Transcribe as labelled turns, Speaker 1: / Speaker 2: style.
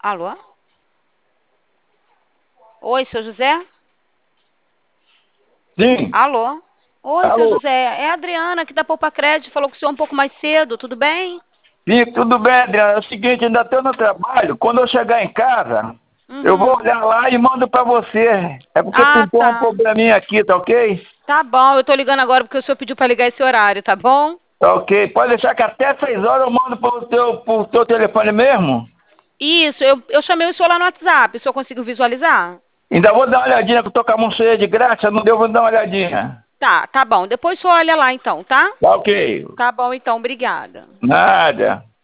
Speaker 1: Alô? Oi, seu José?
Speaker 2: Sim,
Speaker 1: Alô? Oi, seu
Speaker 2: alô.
Speaker 1: José. É a Adriana aqui da Poupa Crédito. Falou com o senhor um pouco mais cedo. Tudo bem?
Speaker 2: Sim, tudo bem, Adriano. É o seguinte, ainda estou no trabalho. Quando eu chegar em casa, eu vou
Speaker 1: Uhum.
Speaker 2: olhar lá e mando para você. É porque
Speaker 1: Ah,
Speaker 2: pintou um
Speaker 1: tá.
Speaker 2: probleminha aqui, tá ok?
Speaker 1: Tá bom. Eu tô ligando agora porque o senhor pediu para ligar esse horário, tá bom?
Speaker 2: Tá ok. Pode deixar que até 6 horas eu mando pro teu telefone mesmo.
Speaker 1: Isso, eu chamei o senhor lá no WhatsApp. O senhor conseguiu visualizar?
Speaker 2: Ainda vou dar uma olhadinha que eu tô com a mão cheia de graça, não deu, vou dar uma olhadinha.
Speaker 1: Tá bom. Depois o senhor olha lá então, tá?
Speaker 2: Tá ok.
Speaker 1: Tá bom, então. Obrigada.
Speaker 2: Nada.